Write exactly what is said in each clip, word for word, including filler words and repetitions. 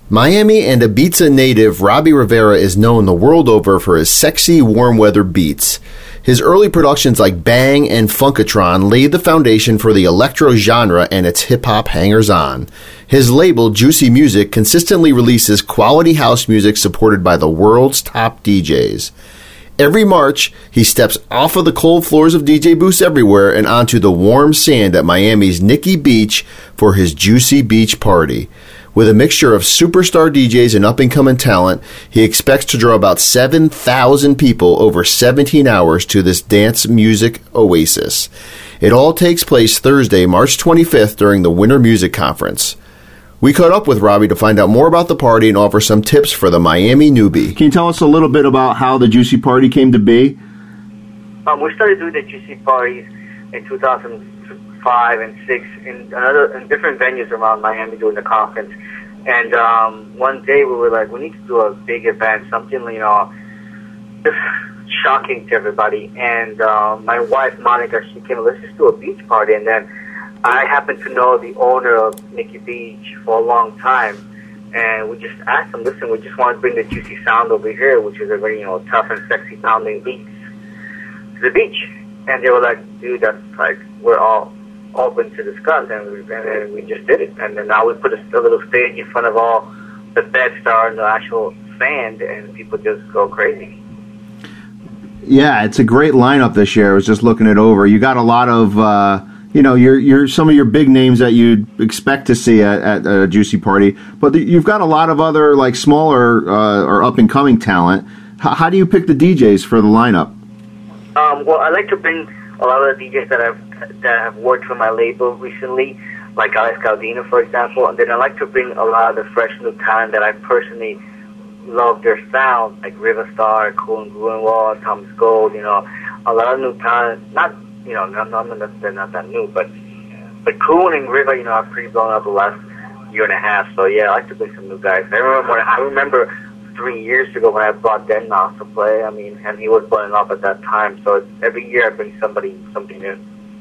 Miami and Ibiza native Robbie Rivera is known the world over for his sexy, warm-weather beats. His early productions like Bang and Funkatron laid the foundation for the electro genre and its hip-hop hangers-on. His label, Juicy Music, consistently releases quality house music supported by the world's top D Js. Every March, he steps off of the cold floors of D J booths everywhere and onto the warm sand at Miami's Nikki Beach for his Juicy Beach Party. With a mixture of superstar D Js and up-and-coming talent, he expects to draw about seven thousand people over seventeen hours to this dance music oasis. It all takes place Thursday, March twenty-fifth during the Winter Music Conference. We caught up with Robbie to find out more about the party and offer some tips for the Miami newbie. Can you tell us a little bit about how the Juicy Party came to be? Um, we started doing the Juicy Parties in two thousand five and six in another in different venues around Miami during the conference. And um, one day we were like, we need to do a big event, something, you know, just shocking to everybody. And uh, my wife, Monica, she came, let's just do a beach party. And then I happened to know the owner of Nikki Beach for a long time. And we just asked him, listen, we just want to bring the juicy sound over here, which is a very, you know, tough and sexy sounding beat, to the beach. And they were like, dude, that's like, we're all open to discuss, and we, and then we just did it. And then now we put a, a little stage in front of all the bed star and the actual sand, and people just go crazy. Yeah, it's a great lineup this year. I was just looking it over. You got a lot of, uh, you know, your your some of your big names that you'd expect to see at, at a Juicy Party, but the, you've got a lot of other like smaller uh, or up and coming talent. H- how do you pick the D Js for the lineup? Um, well, I like to bring a lot of the D Js that I've that have worked for my label recently, like Alex Gaudino, for example. And then I like to bring a lot of the fresh new talent that I personally love their sound, like Riva Starr, Cool and Grunwald, Thomas Gold, you know, a lot of new talent. Not, you know, not, not, not, they're not that new, but but Cool and Riva, you know, are pretty blown up the last year and a half. So yeah, I like to bring some new guys. I remember when, I remember three years ago when I brought deadmau five to play. I mean, and he was blowing up at that time. So it's, every year I bring somebody something new.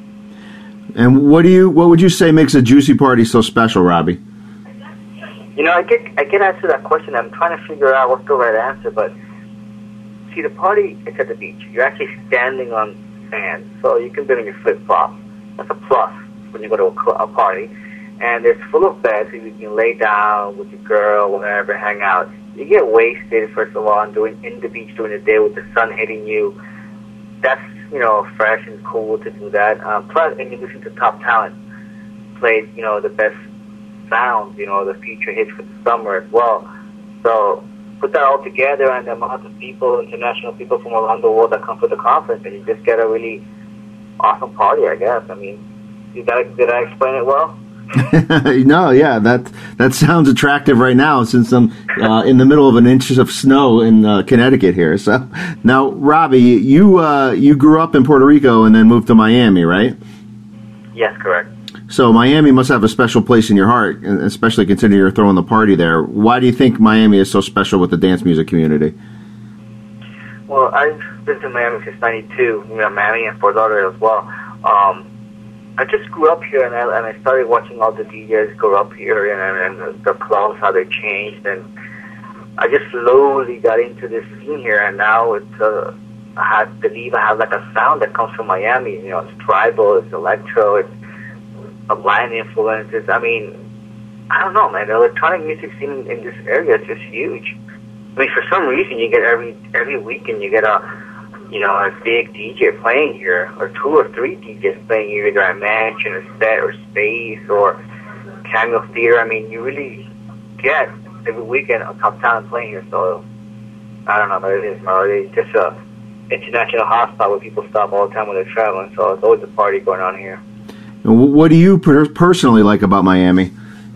And what do you? What would you say makes a Juicy Party so special, Robbie? You know, I get I get asked that question. I'm trying to figure out what's the right answer. But see, the party is at the beach. You're actually standing on sand, so you can be in your flip flops. That's a plus when you go to a, a party. And it's full of beds, so you can lay down with your girl, whatever, hang out. You get wasted, first of all, and doing in the beach during the day with the sun hitting you. That's, you know, fresh and cool to do that. Um, plus, and you listen to top talent play, you know, the best sounds, you know, the future hits for the summer as well. So put that all together, and the amount of people, international people from around the world that come to the conference, and you just get a really awesome party, I guess. I mean, did I, did I explain it well? No, yeah, that that sounds attractive right now, since I'm uh, in the middle of an inch of snow in uh, Connecticut here. So now, Robbie, you uh, you grew up in Puerto Rico and then moved to Miami, right? Yes, correct. So Miami must have a special place in your heart, especially considering you're throwing the party there. Why do you think Miami is so special with the dance music community? Well, I've been to Miami since ninety-two, you know, Miami and Fort Lauderdale as well. Um, I just grew up here, and I, and I started watching all the D Js grow up here, and, and the clubs, how they changed, and I just slowly got into this scene here, and now it's, uh, I have, believe I have like a sound that comes from Miami. You know, it's tribal, it's electro, it's a Latin influences. I mean, I don't know, man. The electronic music scene in, in this area is just huge. I mean, for some reason, you get every every weekend you get a you know, a big D J playing here, or two or three D Js playing here, either at Mansion or Set or Space or Cameo Theater. I mean, you really get every weekend a top talent playing here. So I don't know, but it is, it's just a international hotspot where people stop all the time when they're traveling. So it's always a party going on here. What do you personally like about Miami?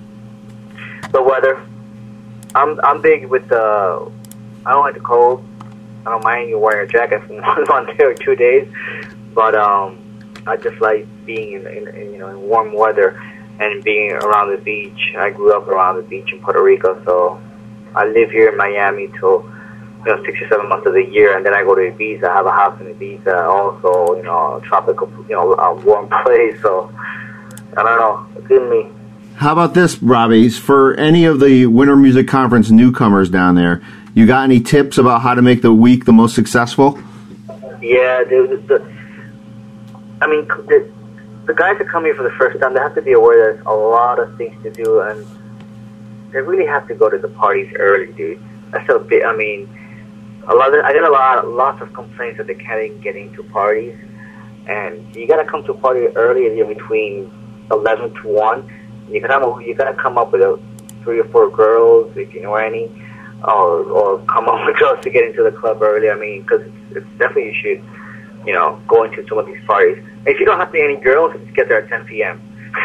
The weather. I'm I'm big with the. I don't like the cold. I don't mind you wearing a jacket for one day or two days, but um, I just like being in, in, in you know in warm weather and being around the beach. I grew up around the beach in Puerto Rico, so I live here in Miami till you know six or seven months of the year, and then I go to Ibiza. I have a house in Ibiza, also you know a tropical, you know a warm place. So I don't know, it's in me. How about this, Robbie? For any of the Winter Music Conference newcomers down there, you got any tips about how to make the week the most successful? Yeah, the, the, I mean, the, the guys that come here for the first time, they have to be aware there's a lot of things to do, and they really have to go to the parties early, dude. That's a bit, I mean, a lot of, I get a lot, lots of complaints that they can't even get into parties, and you gotta come to a party early, you're between eleven to one. You gotta, you gotta come up with a, three or four girls, if you know any, or, or come up with girls to get into the club early. I mean, because it's, it's definitely you should, you know, go into some of these parties. If you don't have to any girls, just get there at ten p.m.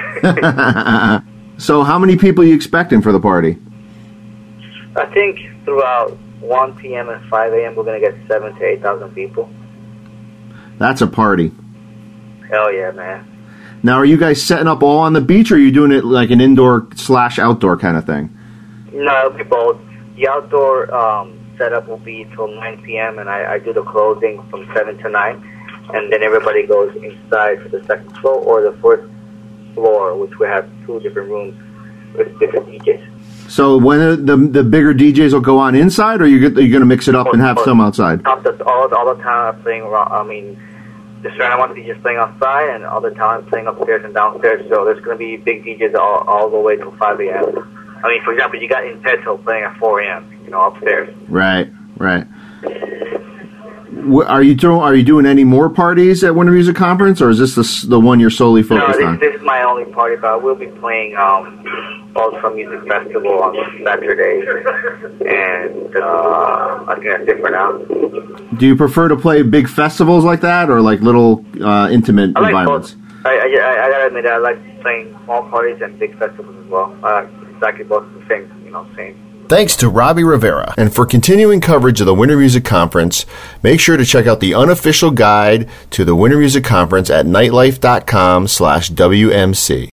So how many people are you expecting for the party? I think throughout one p.m. and five a.m. we're going to get seven to eight thousand people. That's a party. Hell yeah, man. Now, are you guys setting up all on the beach, or are you doing it like an indoor slash outdoor kind of thing? No, it'll be both. The outdoor um, setup will be till nine p.m., and I, I do the closing from seven to nine, and then everybody goes inside to the second floor or the first floor, which we have two different rooms with different D Js. So when the the bigger D Js will go on inside, or are you, are you going to mix it up and have some outside? All the, all the time I'm playing around, I mean, the certain amount of D Js playing outside, and all the time playing upstairs and downstairs. So there's going to be big D Js all, all the way till five a.m. I mean, for example, you got Impeto playing at four a.m., you know, upstairs. Right, right. Are you doing, are you doing any more parties at Winter Music Conference, or is this the, the one you're solely focused no, this, on? this is my only party, but I will be playing um, Ultra Music Festival on Saturday, and uh, I think that's it for now. Do you prefer to play big festivals like that, or like little uh, intimate I like environments? Both. I, I, I gotta admit, I like playing small parties and big festivals as well. Uh, exactly both the same, you know, same. Thanks to Robbie Rivera. And for continuing coverage of the Winter Music Conference, make sure to check out the unofficial guide to the Winter Music Conference at nightlife dot com slash W M C.